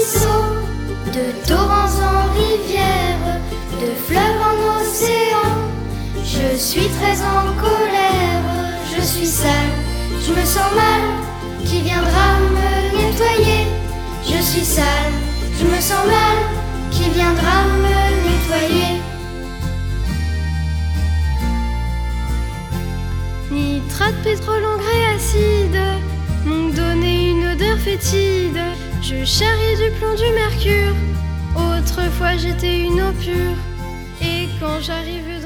ruisseaux, de torrents en rivière, de fleuves en océan. Je suis très en colère, je suis sale, je me sens mal. Qui viendra me nettoyer? Je suis sale, je me sens mal. Qui viendra me nettoyer? Nitrate, pétrole, engrais, acide m'ont donné une odeur fétide. Je charrie du plomb, du mercure. Autrefois j'étais une eau pure. Et quand j'arrive